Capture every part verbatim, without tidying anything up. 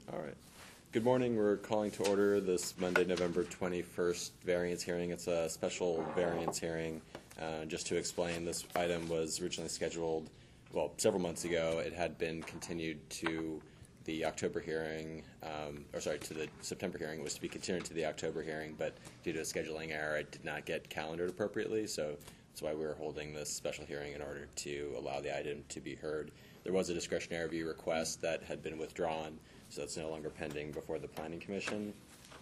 All right. Good morning. We're calling to order this Monday, November twenty-first variance hearing. It's a special variance hearing. Uh, just to explain, this item was originally scheduled, well, several months ago. It had been continued to the October hearing, um, or sorry, to the September hearing. It was to be continued to the October hearing, but due to a scheduling error, it did not get calendared appropriately. So that's why we were holding this special hearing in order to allow the item to be heard. There was a discretionary review request that had been withdrawn, so it's no longer pending before the Planning Commission.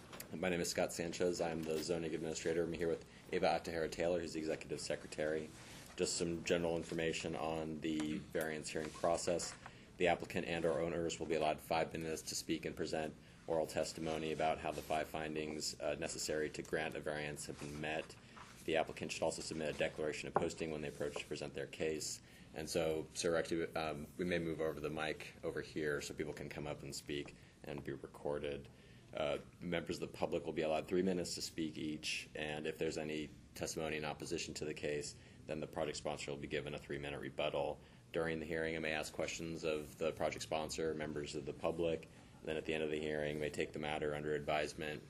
My name is Scott Sanchez. I'm the zoning administrator. I'm here with Ava Atahara-Taylor, who's the executive secretary. Just some general information on the variance hearing process. The applicant and our owners will be allowed five minutes to speak and present oral testimony about how the five findings uh, necessary to grant a variance have been met. The applicant should also submit a declaration of posting when they approach to present their case. And so, Sir Rector, um, we may move over the mic over here so people can come up and speak and be recorded. Uh, members of the public will be allowed three minutes to speak each, and if there's any testimony in opposition to the case, then the project sponsor will be given a three-minute rebuttal. During the hearing, I may ask questions of the project sponsor, members of the public. Then at the end of the hearing, may take the matter under advisement,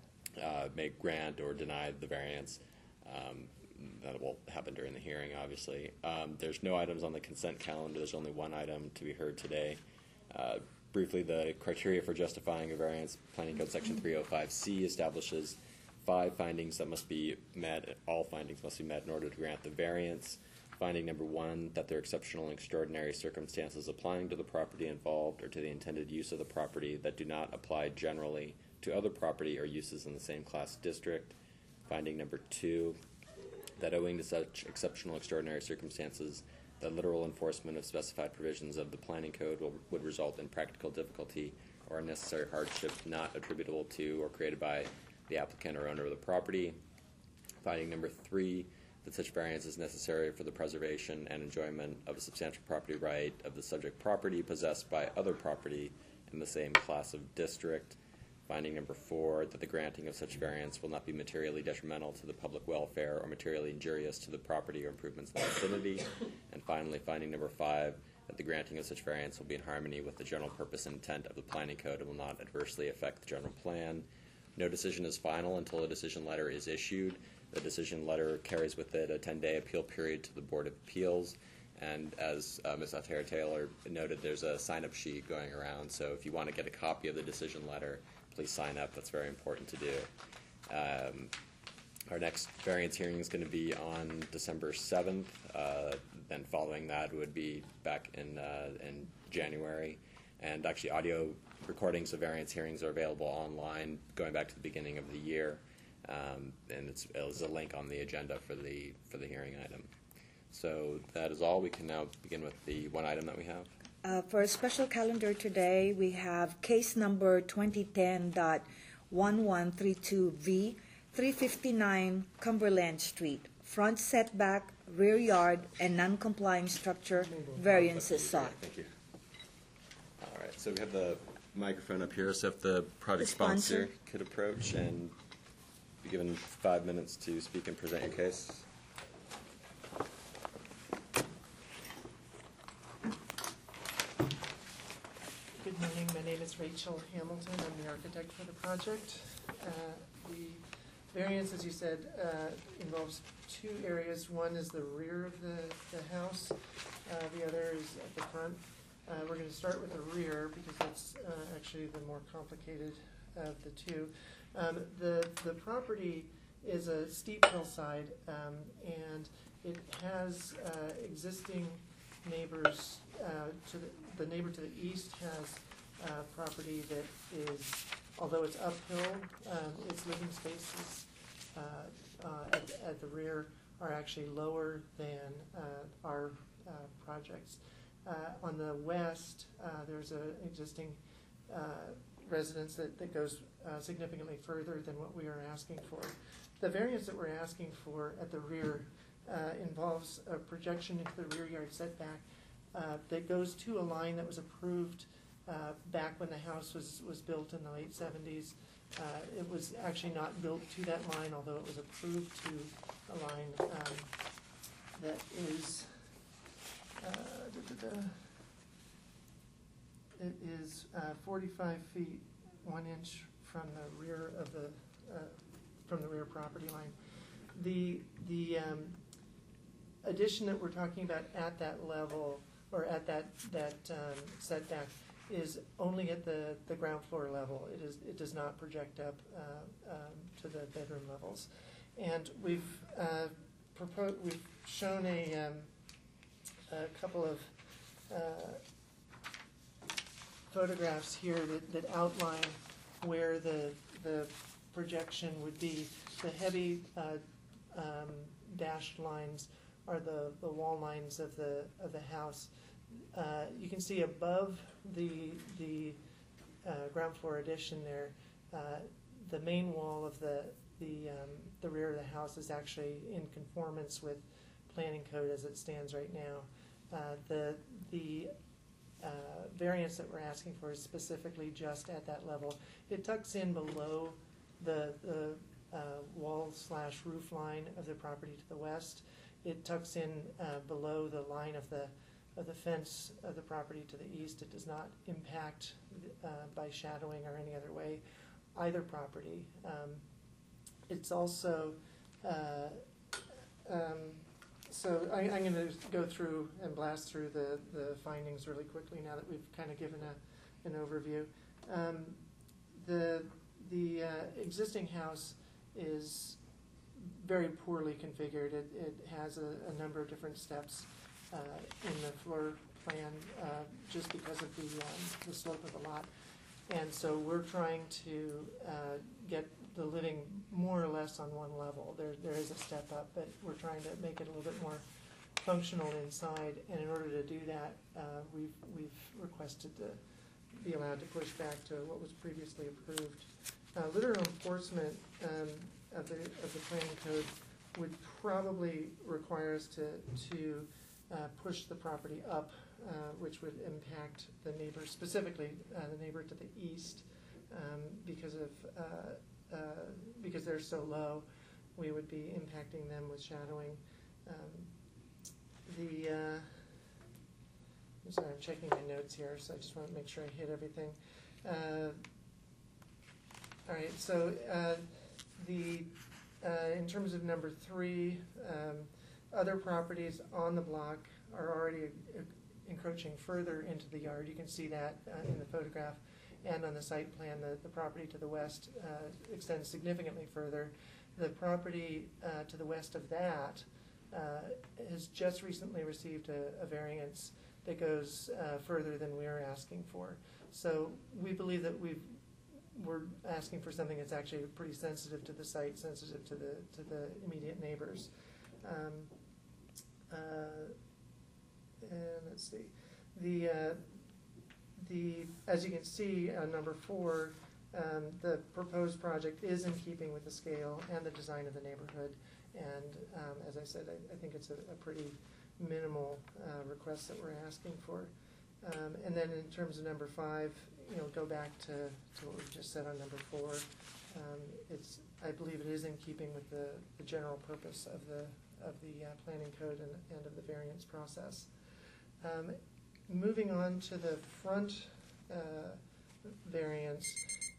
uh, may grant or deny the variance. Um, That will happen during the hearing, obviously. Um, there's no items on the consent calendar. There's only one item to be heard today. Uh, briefly, the criteria for justifying a variance, Planning Code Section three oh five C establishes five findings that must be met. All findings must be met in order to grant the variance. Finding number one, that there are exceptional and extraordinary circumstances applying to the property involved or to the intended use of the property that do not apply generally to other property or uses in the same class district. Finding number two, that owing to such exceptional extraordinary circumstances, the literal enforcement of specified provisions of the Planning Code will, would result in practical difficulty or unnecessary hardship not attributable to or created by the applicant or owner of the property. Finding number three, that such variance is necessary for the preservation and enjoyment of a substantial property right of the subject property possessed by other property in the same class of district. Finding number four, that the granting of such variance will not be materially detrimental to the public welfare or materially injurious to the property or improvements in the vicinity. And finally, finding number five, that the granting of such variance will be in harmony with the general purpose and intent of the Planning Code and will not adversely affect the general plan. No decision is final until a decision letter is issued. The decision letter carries with it a ten-day appeal period to the Board of Appeals. And as uh, Miz Atahara-Taylor noted, there's a sign-up sheet going around. So if you want to get a copy of the decision letter, please sign up. That's very important to do. Um, our next variance hearing is going to be on December seventh. Uh, then following that would be back in uh, in January. And actually, audio recordings of variance hearings are available online going back to the beginning of the year. Um, and it's, there's a link on the agenda for the for the hearing item. So that is all. We can now begin with the one item that we have. Uh, for a special calendar today, we have case number twenty ten dot one one three two V, three fifty-nine Cumberland Street. Front setback, rear yard, and non-complying structure variances sought. Thank you. All right, so we have the microphone up here, so if the project The sponsor. sponsor could approach and be given five minutes to speak and present your case. Good morning. My name is Rachel Hamilton. I'm the architect for the project. Uh, the variance, as you said, uh, involves two areas. One is the rear of the, the house. Uh, the other is at the front. Uh, we're going to start with the rear because that's uh, actually the more complicated of the two. Um, the, the property is a steep hillside, um, and it has uh, existing neighbors. Uh, to the, the neighbor to the east has uh, property that is, although it's uphill, um, its living spaces uh, uh, at, at the rear are actually lower than uh, our uh, projects. Uh, on the west, uh, there's an existing uh, residence that, that goes uh, significantly further than what we are asking for. The variance that we're asking for at the rear uh, involves a projection into the rear yard setback Uh, that goes to a line that was approved uh, back when the house was, was built in the late seventies. Uh, it was actually not built to that line, although it was approved to a line um, that is uh, da, da, da, It is uh, forty-five feet, one inch from the rear of the, uh, from the rear property line. The, the um, addition that we're talking about at that level, or at that, that um, setback, is only at the, the ground floor level. It is, it does not project up uh, um, to the bedroom levels. And we've uh, proposed, we've shown a, um, a couple of uh, photographs here that, that outline where the, the projection would be. The heavy uh, um, dashed lines are the, the wall lines of the, of the house. Uh, you can see above the, the uh, ground floor addition there, uh, the main wall of the, the, um, the rear of the house is actually in conformance with planning code as it stands right now. Uh, the, the uh, variance that we're asking for is specifically just at that level. It tucks in below the, the uh, wall slash roof line of the property to the west. It tucks in uh, below the line of the of the fence of the property to the east. It does not impact uh, by shadowing or any other way either property. Um, it's also, uh, um, so I, I'm going to go through and blast through the, the findings really quickly now that we've kind of given a, an overview. Um, the the uh, existing house is very poorly configured. It, it has a, a number of different steps Uh, in the floor plan, uh, just because of the, um, the slope of the lot. And so we're trying to uh, get the living more or less on one level. There, there is a step up, but we're trying to make it a little bit more functional inside. And in order to do that, uh, we've, we've requested to be allowed to push back to what was previously approved. Uh, literal enforcement um, of the of the planning code would probably require us to to Uh, push the property up, uh, which would impact the neighbor, specifically uh, the neighbor to the east, um, because of uh, uh, because they're so low. We would be impacting them with shadowing. Um, the uh, I'm sorry, I'm checking my notes here, so I just want to make sure I hit everything. Uh, all right, so uh, the uh, in terms of number three. Um, Other properties on the block are already encroaching further into the yard. You can see that uh, in the photograph and on the site plan. The, the property to the west uh, extends significantly further. The property uh, to the west of that uh, has just recently received a, a variance that goes uh, further than we are asking for. So we believe that we've we're asking for something that's actually pretty sensitive to the site, sensitive to the to the immediate neighbors. Um, uh, and let's see, the uh, the as you can see on number four, um, the proposed project is in keeping with the scale and the design of the neighborhood. And um, as I said, I, I think it's a, a pretty minimal uh, request that we're asking for. Um, and then in terms of number five, you know, go back to, to what we just said on number four. Um, it's I believe it is in keeping with the, the general purpose of the of the uh, planning code and, and of the variance process. Um, moving on to the front uh, variance.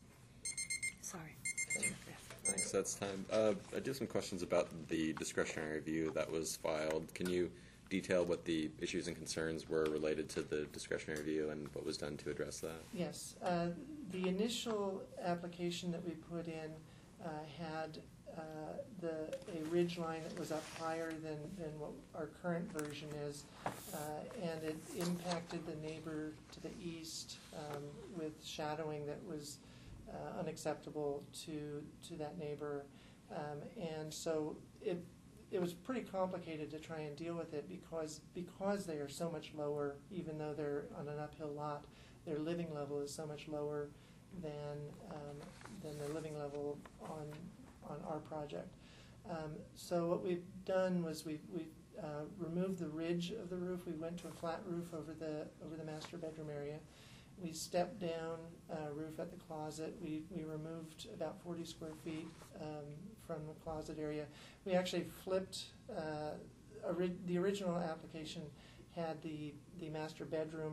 Sorry. Thanks, that's time. Uh, I do have some questions about the discretionary review that was filed. Can you detail what the issues and concerns were related to the discretionary review and what was done to address that? Yes. Uh, the initial application that we put in uh, had uh, the a ridge line that was up higher than, than what our current version is, uh, and it impacted the neighbor to the east um, with shadowing that was uh, unacceptable to to that neighbor, um, and so it it was pretty complicated to try and deal with it because because they are so much lower, even though they're on an uphill lot, their living level is so much lower than um, than the living level on on our project. Um, so what we've done was we we uh, removed the ridge of the roof. We went to a flat roof over the over the master bedroom area. We stepped down uh, roof at the closet. We we removed about forty square feet um, from the closet area. We actually flipped. Uh, ori- the original application had the the master bedroom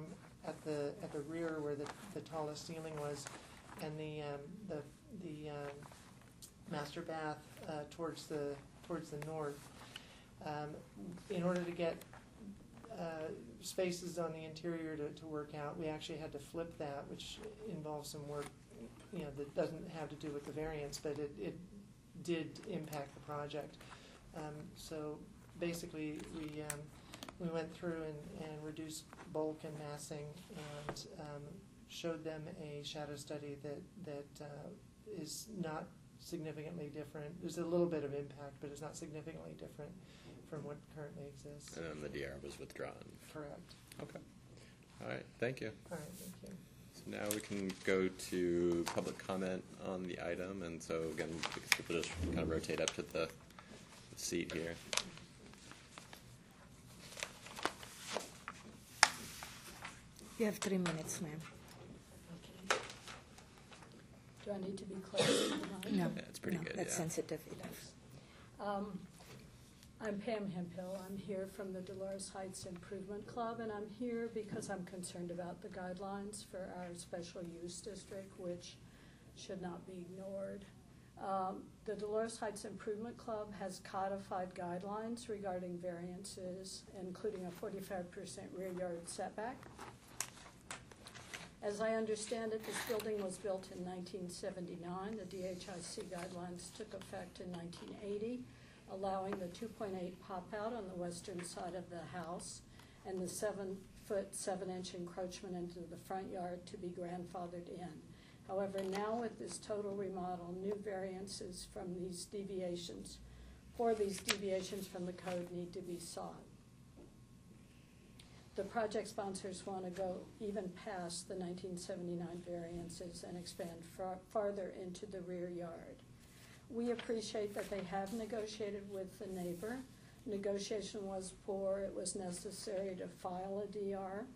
at the, at the rear where the, the tallest ceiling was, and the, um, the, the, um, master bath, uh, towards the, towards the north. Um, in order to get, uh, spaces on the interior to, to work out, we actually had to flip that, which involves some work, you know, that doesn't have to do with the variance, but it, it did impact the project. Um, so basically, we, um, we went through and, and reduced bulk and massing and, um, showed them a shadow study that, that, uh, is not significantly different. There's a little bit of impact, but it's not significantly different from what currently exists. And then the D R was withdrawn. Correct. Okay. All right, thank you. All right, thank you. So now we can go to public comment on the item, and so again, because people just kind of rotate up to the seat here. You have three minutes, ma'am. Okay. Do I need to be close to the mic? No, Yeah, it's pretty no, good, that's yeah. sensitive enough. Um, I'm Pam Hemphill. I'm here from the Dolores Heights Improvement Club, and I'm here because I'm concerned about the guidelines for our special use district, which should not be ignored. Um, the Dolores Heights Improvement Club has codified guidelines regarding variances, including a forty-five percent rear yard setback. As I understand it, this building was built in nineteen seventy-nine. The D H I C guidelines took effect in nineteen eighty, allowing the two point eight pop-out on the western side of the house and the seven-foot, seven-inch encroachment into the front yard to be grandfathered in. However, now with this total remodel, new variances from these deviations, for these deviations from the code need to be sought. The project sponsors want to go even past the nineteen seventy-nine variances and expand far, farther into the rear yard. We appreciate that they have negotiated with the neighbor. Negotiation was poor. It was necessary to file a D R.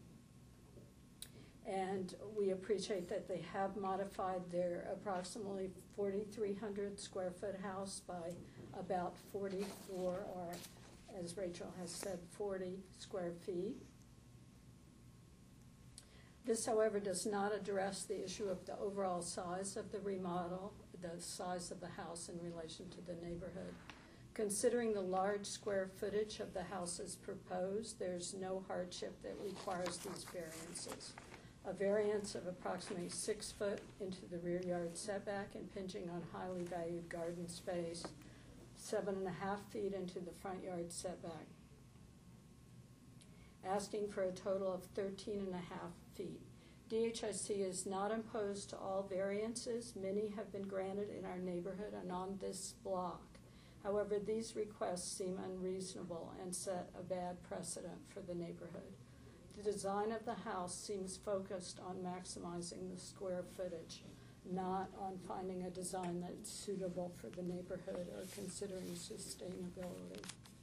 And we appreciate that they have modified their approximately forty-three hundred square foot house by about forty-four, or as Rachel has said, forty square feet. This, however, does not address the issue of the overall size of the remodel, the size of the house in relation to the neighborhood. Considering the large square footage of the houses proposed, there's no hardship that requires these variances. A variance of approximately six foot into the rear yard setback, impinging on highly valued garden space, seven and a half feet into the front yard setback, asking for a total of thirteen and a half feet. D H I C is not opposed to all variances. Many have been granted in our neighborhood and on this block. However, these requests seem unreasonable and set a bad precedent for the neighborhood. The design of the house seems focused on maximizing the square footage, not on finding a design that's suitable for the neighborhood or considering sustainability.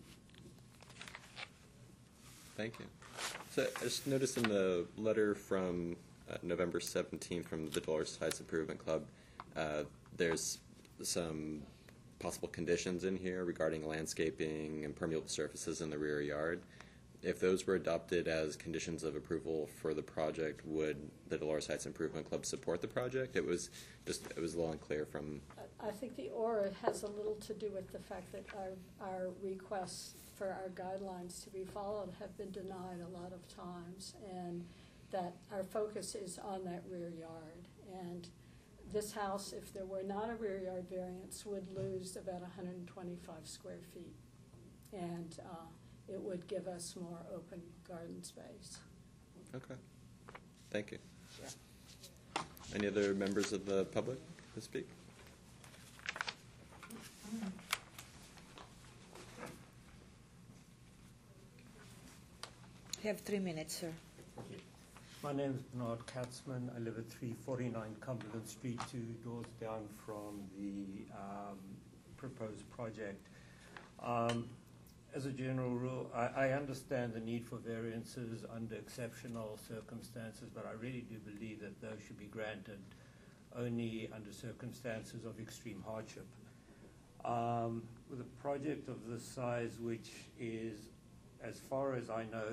Thank you. So I just noticed in the letter from uh, November seventeenth from the Dolores Heights Improvement Club, uh, there's some possible conditions in here regarding landscaping and permeable surfaces in the rear yard. If those were adopted as conditions of approval for the project, would the Dolores Heights Improvement Club support the project? It was just, it was a little unclear from... I think the aura has a little to do with the fact that our, our requests for our guidelines to be followed have been denied a lot of times, and that our focus is on that rear yard. And this house, if there were not a rear yard variance, would lose about one hundred twenty-five square feet. And uh, it would give us more open garden space. Okay. Thank you. Any other members of the public to speak? You have three minutes, sir. My name is Bernard Katzman. I live at three forty-nine Cumberland Street, two doors down from the um, proposed project. Um, as a general rule, I, I understand the need for variances under exceptional circumstances, but I really do believe that those should be granted only under circumstances of extreme hardship. Um, with a project of this size, which is, as far as I know, it's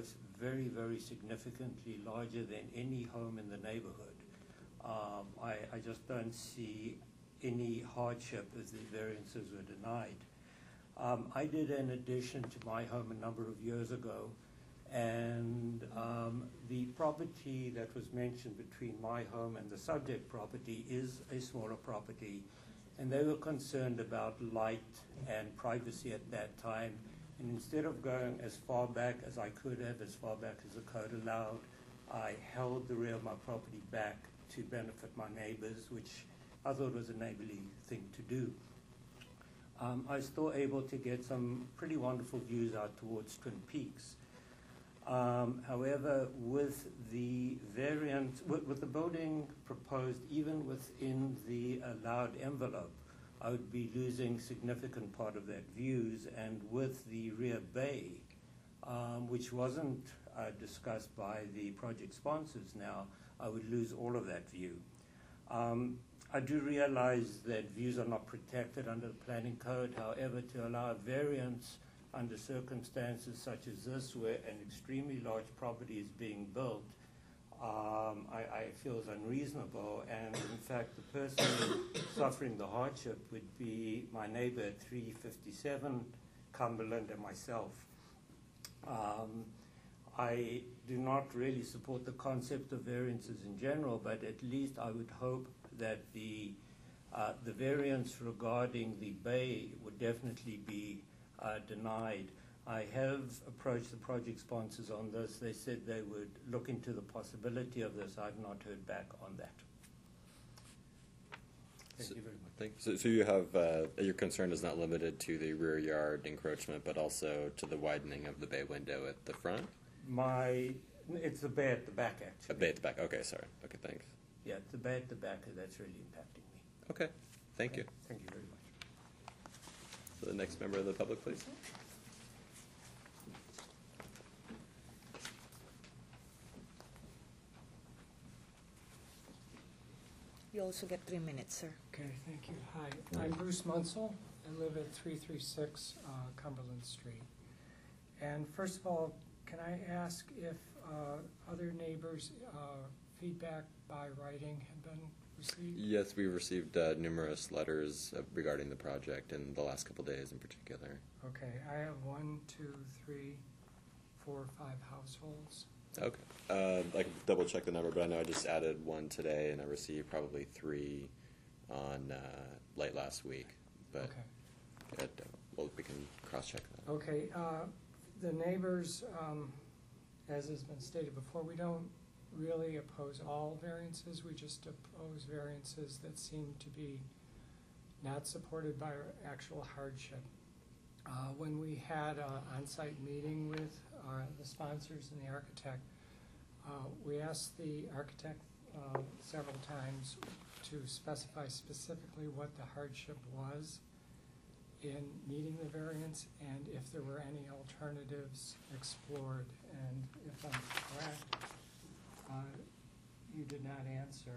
very, very significantly larger than any home in the neighborhood. Um, I, I just don't see any hardship if the variances were denied. Um, I did an addition to my home a number of years ago, and um, the property that was mentioned between my home and the subject property is a smaller property, and they were concerned about light and privacy at that time. And instead of going as far back as I could have, as far back as the code allowed, I held the rear of my property back to benefit my neighbors, which I thought was a neighborly thing to do. Um, I was still able to get some pretty wonderful views out towards Twin Peaks. Um, however, with the variant, with, with the building proposed even within the allowed envelope, I would be losing significant part of that views, and with the rear bay, um, which wasn't uh, discussed by the project sponsors now, I would lose all of that view. Um, I do realize that views are not protected under the planning code. However, to allow a variance under circumstances such as this, where an extremely large property is being built, um, I, I feel is unreasonable. And in fact, the person suffering the hardship would be my neighbor at three fifty-seven Cumberland and myself. Um, I do not really support the concept of variances in general, but at least I would hope that the uh, the variance regarding the bay would definitely be uh, denied. I have approached the project sponsors on this. They said they would look into the possibility of this. I've not heard back on that. Thank So, you very much. Thank, so, so you have, uh, your concern is not limited to the rear yard encroachment, but also to the widening of the bay window at the front? My, it's the bay at the back, actually. A bay at the back, okay, sorry. Okay, thanks. Yeah, it's the bay at the back that's really impacting me. Okay, thank you. Thank you very much. So the next member of the public, please. You also get three minutes, sir. Okay, thank you. Hi, I'm Bruce Munsell. I live at three three six uh, Cumberland Street. And first of all, can I ask if uh, other neighbors' uh, feedback by writing had been received? Yes, we received uh, numerous letters uh, regarding the project in the last couple days in particular. Okay, I have one, two, three, four, five households. Okay. Uh, I can double check the number, but I know I just added one today, and I received probably three on uh, late last week. But Okay. it, uh, well, we can cross-check that. Okay, uh, the neighbors, um, as has been stated before, we don't really oppose all variances. We just oppose variances that seem to be not supported by actual hardship. Uh, when we had an on-site meeting with uh, the sponsors and the architect, uh, we asked the architect uh, several times to specify specifically what the hardship was in meeting the variance and if there were any alternatives explored. And if I'm correct, uh, you did not answer.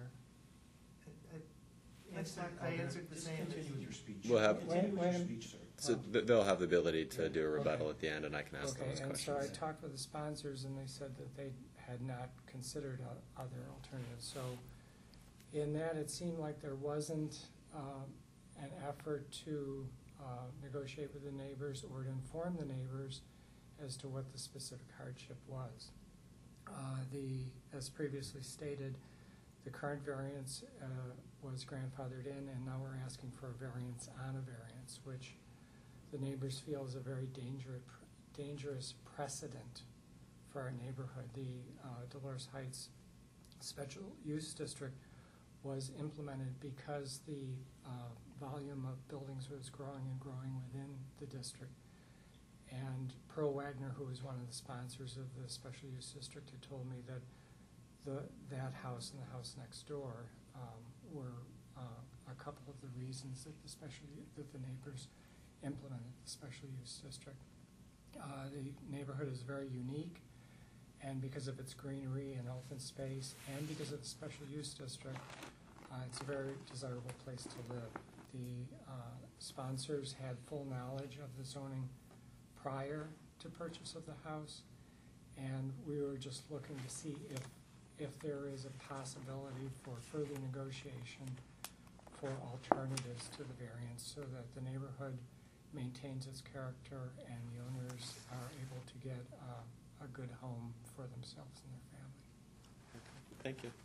I answered, I answered the Just same. continue with your speech. We'll have- Continue with Wait, your wait. speech, sir. So th- they'll have the ability to do a Okay. rebuttal at the end, and I can ask Okay, those and so I questions. talked with the sponsors and they said that they had not considered o- other alternatives. So in that, it seemed like there wasn't um, an effort to uh, negotiate with the neighbors or to inform the neighbors as to what the specific hardship was. Uh, The, as previously stated, the current variance uh, was grandfathered in, and now we're asking for a variance on a variance, which the neighbors feel is a very dangerous, dangerous precedent for our neighborhood. The uh, Dolores Heights Special Use District was implemented because the uh, volume of buildings was growing and growing within the district. And Pearl Wagner, who was one of the sponsors of the Special Use District, had told me that the, that house and the house next door um, were uh, a couple of the reasons that the special u- that the neighbors implemented the Special Use District. Uh, the neighborhood is very unique, and because of its greenery and open space, and because of the Special Use District, uh, it's a very desirable place to live. The uh, sponsors had full knowledge of the zoning prior to purchase of the house, And we were just looking to see if, if there is a possibility for further negotiation for alternatives to the variance so that the neighborhood maintains its character and the owners are able to get uh, a good home for themselves and their family. Thank you.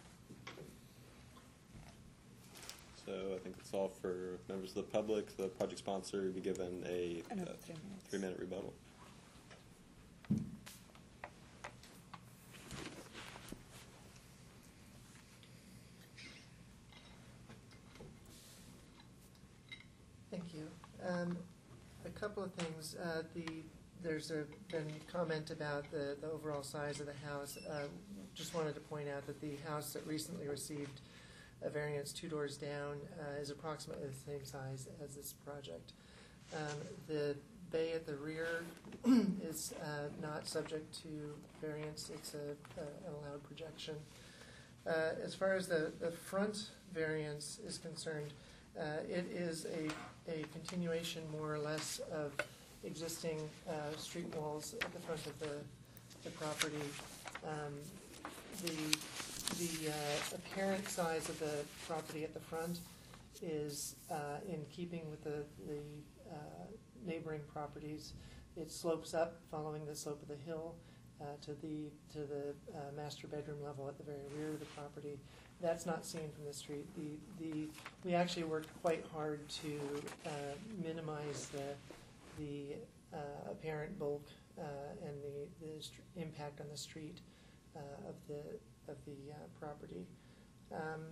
So I think that's all for members of the public. The project sponsor will be given a Another uh, three minutes. three-minute rebuttal. Thank you. Um, a couple of things. Uh, the there's a, been comment about the, the overall size of the house. Uh, just wanted to point out that the house that recently received a variance two doors down uh, is approximately the same size as this project. Um, the bay at the rear is uh, not subject to variance. It's a, a, an allowed projection. Uh, as far as the, the front variance is concerned, uh, it is a, a continuation more or less of existing uh, street walls at the front of the, the property. Um, the the uh, apparent size of the property at the front is uh, in keeping with the, the uh, neighboring properties. It slopes up following the slope of the hill uh, to the to the uh, master bedroom level at the very rear of the property. That's not seen from the street. The the we actually worked quite hard to uh, minimize the the uh, apparent bulk uh, and the the st- impact on the street uh, of the of the uh, property. Um,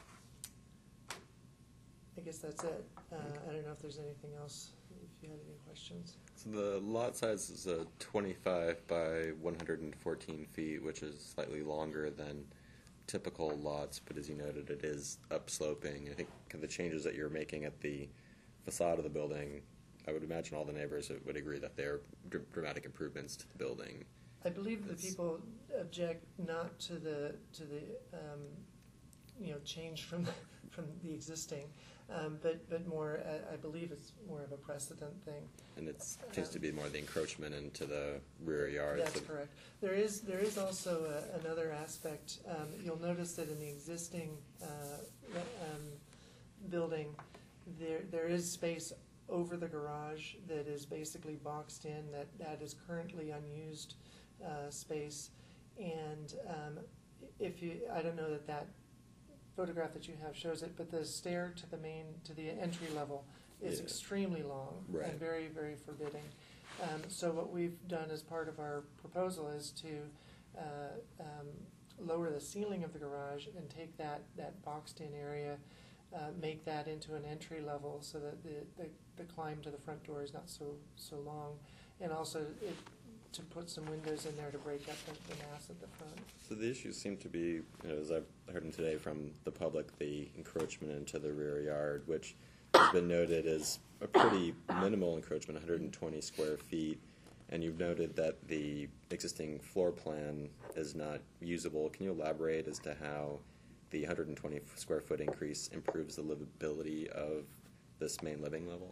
I guess that's it. Uh, I don't know if there's anything else. If you had any questions. So the lot size is a twenty-five by one hundred fourteen feet, which is slightly longer than typical lots, but as you noted, it is upsloping. I think the changes that you're making at the facade of the building, I would imagine all the neighbors would agree that they're dr- dramatic improvements to the building. I believe the It's- people object not to the to the um, you know change from the, from the existing, um, but but more uh, I believe it's more of a precedent thing. And it seems to be more the encroachment into the rear yard. That's So correct. There is there is also a, another aspect. Um, you'll notice that in the existing uh, um, building, there there is space over the garage that is basically boxed in. That that is currently unused uh, space, and um, if you I don't know that that photograph that you have shows it, but the stair to the main to the entry level is Yeah. extremely long Right. and very very forbidding. Um, so what we've done as part of our proposal is to uh, um, lower the ceiling of the garage and take that, that boxed-in area, uh, make that into an entry level so that the, the, the climb to the front door is not so so long, and also it, to put some windows in there to break up the, the mass at the front. So the issues seem to be, you know, as I've heard them today from the public, the encroachment into the rear yard, which has been noted as a pretty minimal encroachment, one hundred twenty square feet, and you've noted that the existing floor plan is not usable. Can you elaborate as to how the one hundred twenty square foot increase improves the livability of this main living level?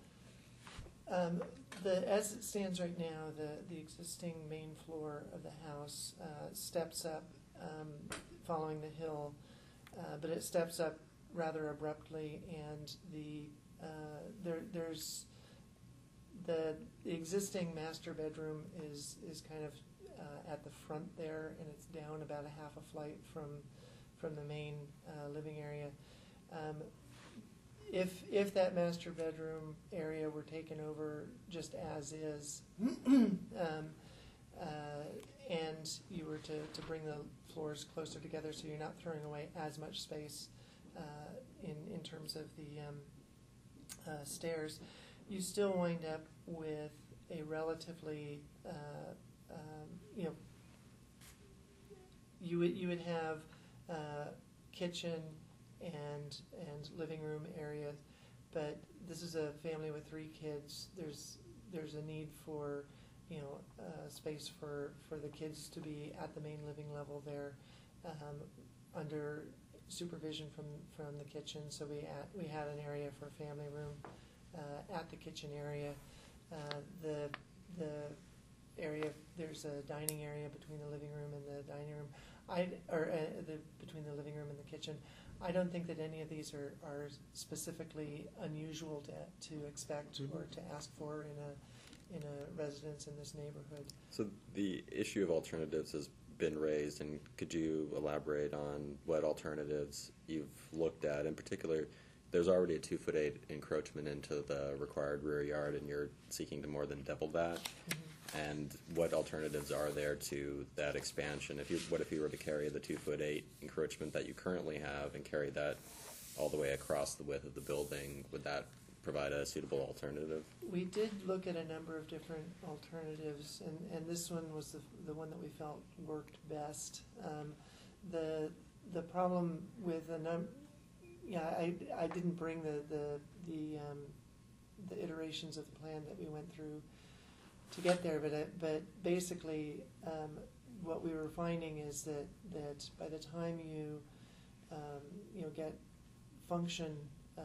Um, the, as it stands right now, the, the existing main floor of the house uh, steps up um, following the hill, uh, but it steps up rather abruptly, and the uh, there there's the, the existing master bedroom is is kind of uh, at the front there, and it's down about a half a flight from from the main uh, living area. Um, If if that master bedroom area were taken over just as is, um, uh, and you were to, to bring the floors closer together so you're not throwing away as much space uh, in, in terms of the um, uh, stairs, you still wind up with a relatively, uh, um, you know, you would, you would have uh, kitchen and and living room area, but this is a family with three kids. There's there's a need for you know uh, space for, for the kids to be at the main living level there, um, under supervision from, from the kitchen. So we at, we had an area for a family room uh, at the kitchen area. Uh, the the area, there's a dining area between the living room and the dining room, I, or uh, the, between the living room and the kitchen. I don't think that any of these are, are specifically unusual to, to expect Mhm. or to ask for in a, in a residence in this neighborhood. So the issue of alternatives has been raised, and could you elaborate on what alternatives you've looked at? In particular, there's already a two foot eight encroachment into the required rear yard, and you're seeking to more than double that. And what alternatives are there to that expansion? If you, what if you were to carry the two foot eight encroachment that you currently have and carry that all the way across the width of the building? Would that provide a suitable alternative? We did look at a number of different alternatives, and, and this one was the, the one that we felt worked best. Um, the the problem with the num, yeah, I, I didn't bring the the the, um, the iterations of the plan that we went through to get there, but I, but basically, um, what we were finding is that that by the time you um, you know get function. Uh,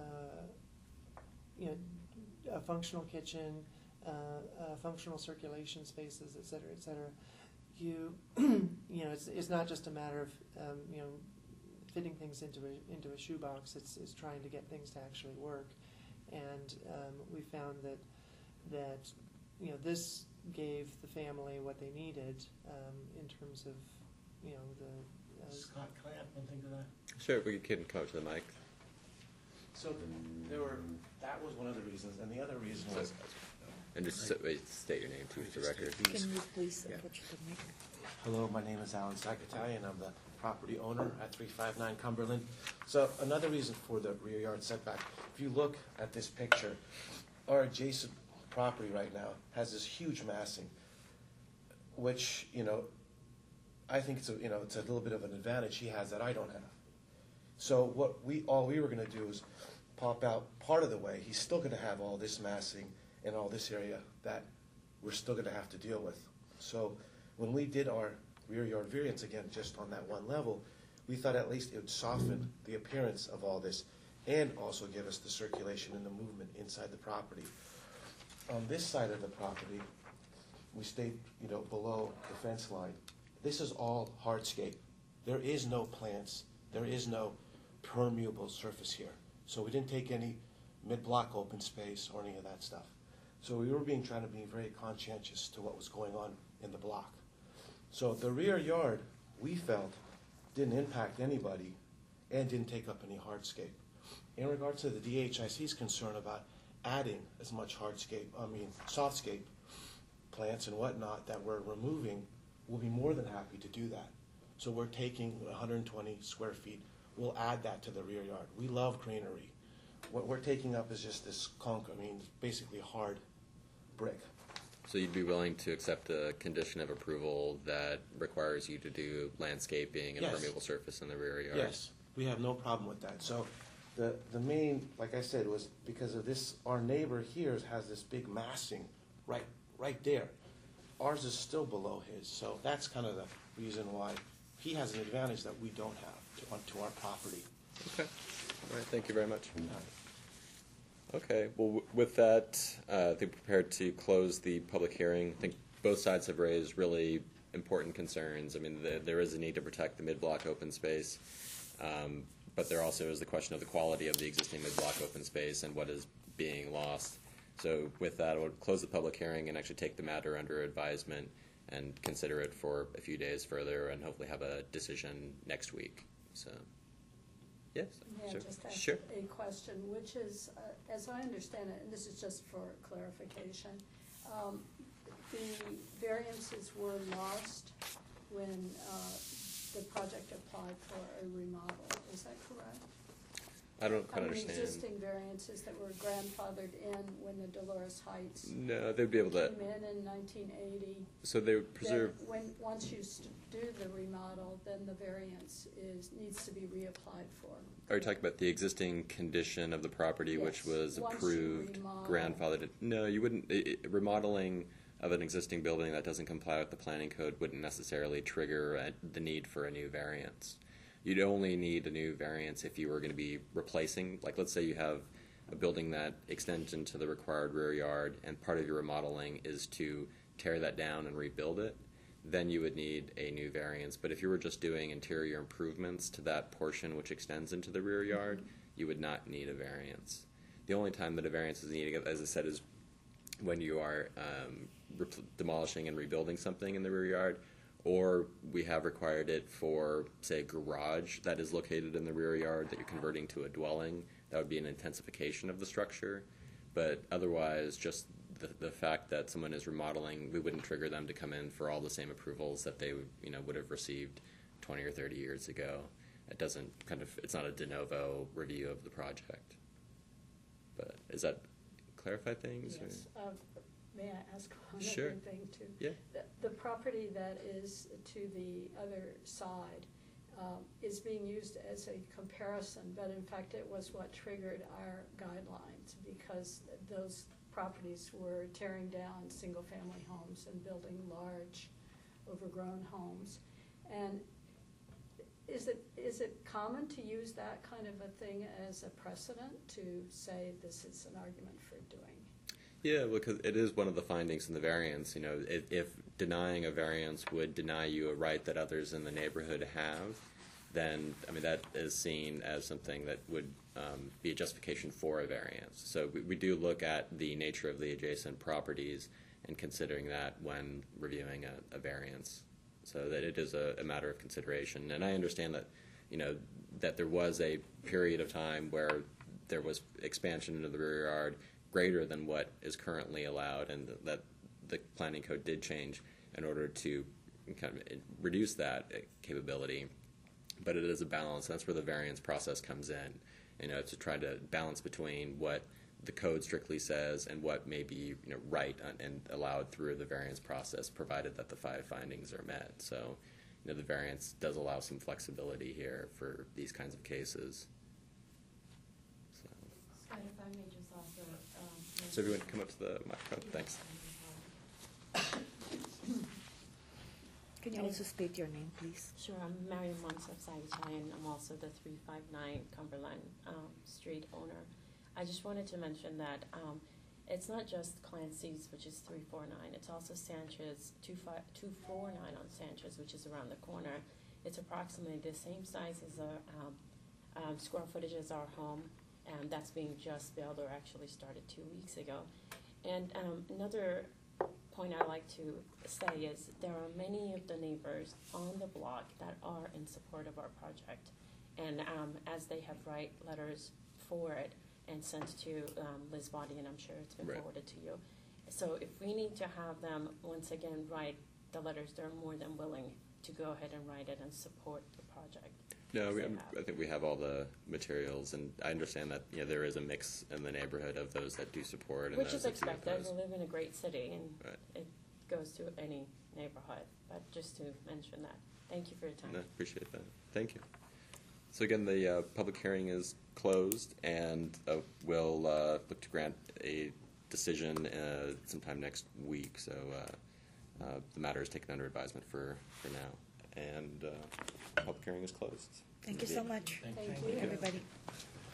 you know, a functional kitchen, uh, uh, functional circulation spaces, et cetera, et cetera. You, you know, it's, it's not just a matter of, um, you know, fitting things into a, into a shoebox. It's, it's trying to get things to actually work. And um, we found that, that, you know, this gave the family what they needed um, in terms of, you know, the... Uh, Scott, can I add one thing to that? Sure, we can come to the mic. So there were, that was one of the reasons, and the other reason was, And just s- wait, state your name too for the Just record. state these. Can you please Yeah. approach the mic? hello, my name is Alan Zacatalian, I'm the property owner at three five nine Cumberland. So another reason for the rear yard setback, if you look at this picture, our adjacent property right now has this huge massing, which, you know, I think it's a, you know, it's a little bit of an advantage he has that I don't have. So what we, all we were gonna do is pop out part of the way. He's still gonna have all this massing in all this area that we're still gonna have to deal with. So when we did our rear yard variance, again, just on that one level, we thought at least it would soften the appearance of all this and also give us the circulation and the movement inside the property. On this side of the property, we stayed, you know, below the fence line. This is all hardscape. There is no plants. There is no permeable surface here. So we didn't take any mid-block open space or any of that stuff. So we were being, trying to be very conscientious to what was going on in the block. So the rear yard, we felt, didn't impact anybody and didn't take up any hardscape. In regards to the D H I C's concern about adding as much hardscape, I mean softscape plants and whatnot that we're removing, we'll be more than happy to do that. So we're taking one hundred twenty square feet. We'll add that to the rear yard. We love greenery. What we're taking up is just this conc, I mean, basically hard brick. So you'd be willing to accept a condition of approval that requires you to do landscaping and Yes. permeable surface in the rear yard? Yes, we have no problem with that. So the, the main, like I said, was because of this, our neighbor here has this big massing right, right there. Ours is still below his, so that's kind of the reason why he has an advantage that we don't have to, onto our property. Okay. All right, thank you very much. Okay, well, w- with that, uh, I think we're prepared to close the public hearing. I think both sides have raised really important concerns. I mean, the, there is a need to protect the mid-block open space, um, but there also is the question of the quality of the existing mid-block open space and what is being lost. So with that, I would close the public hearing and actually take the matter under advisement and consider it for a few days further and hopefully have a decision next week. So, yes, Yeah, sure. just ask Sure. a question, which is, uh, as I understand it, and this is just for clarification, um, the variances were lost when uh, the project applied for a remodel, is that correct? I don't quite I mean, understand. existing variances that were grandfathered in when the Dolores Heights No, they'd be able to. came in in nineteen eighty. So they would preserve. Then when, once you st- do the remodel, then the variance is, needs to be reapplied for. Are you talking about the existing condition of the property, which Yes. was Once you approved, remodel. grandfathered? No, you wouldn't. i i remodeling of an existing building that doesn't comply with the planning code wouldn't necessarily trigger a, the need for a new variance. You'd only need a new variance if you were going to be replacing, like let's say you have a building that extends into the required rear yard and part of your remodeling is to tear that down and rebuild it, then you would need a new variance. But if you were just doing interior improvements to that portion which extends into the rear yard, you would not need a variance. The only time that a variance is needed, as I said, is when you are um, demolishing and rebuilding something in the rear yard, or we have required it for, say, a garage that is located in the rear yard that you're converting to a dwelling. That would be an intensification of the structure. But otherwise, just the, the fact that someone is remodeling, we wouldn't trigger them to come in for all the same approvals that they would, you know, would have received twenty or thirty years ago. It doesn't kind of, it's not a de novo review of the project. But does that clarify things? or- Yes. Uh, May I ask one Sure. other thing too? Yeah. The, the property that is to the other side um, is being used as a comparison, but in fact it was what triggered our guidelines, because those properties were tearing down single-family homes and building large, overgrown homes. And is it, is it common to use that kind of a thing as a precedent to say this is an argument for doing? Yeah, because it is one of the findings in the variance. You know, if, if denying a variance would deny you a right that others in the neighborhood have, then, I mean, that is seen as something that would um, be a justification for a variance. So we, we do look at the nature of the adjacent properties and considering that when reviewing a, a variance, so that it is a, a matter of consideration. And I understand that, you know, that there was a period of time where there was expansion into the rear yard greater than what is currently allowed, and that the planning code did change in order to kind of reduce that capability. But it is a balance. That's where the variance process comes in, you know, to try to balance between what the code strictly says and what may be, you know, right and allowed through the variance process, provided that the five findings are met. So, you know, the variance does allow some flexibility here for these kinds of cases. So, Scott, if I may just also. Um, so everyone come up to the microphone. Thanks. Can you also state your name, please? Sure, I'm Mariam Monsef Sagatayan. I'm also the three five nine Cumberland um, Street owner. I just wanted to mention that um, it's not just Clancy's, which is three four nine, it's also Sanchez, two four nine on Sanchez, which is around the corner. It's approximately the same size as a um, um, square footage as our home, and that's being just built or actually started two weeks ago. And um, another point I like to say is there are many of the neighbors on the block that are in support of our project, and um, as they have write letters for it and sent to um, Liz Body, and I'm sure it's been Right. forwarded to you. So if we need to have them once again write the letters, they're more than willing to go ahead and write it and support the project. No, we, They I'm- have. I think we have all the materials, and I understand that, you know, there is a mix in the neighborhood of those that do support and Which those is that do expected. oppose. We live in a great city, and Right. it goes to any neighborhood. But just to mention that. Thank you for your time. No, appreciate that. Thank you. So again, the uh, public hearing is closed, and uh, we'll uh, look to grant a decision uh, sometime next week. So uh, uh, the matter is taken under advisement for, for now. And uh, the public hearing is closed. Thank you so much, Thank you. everybody.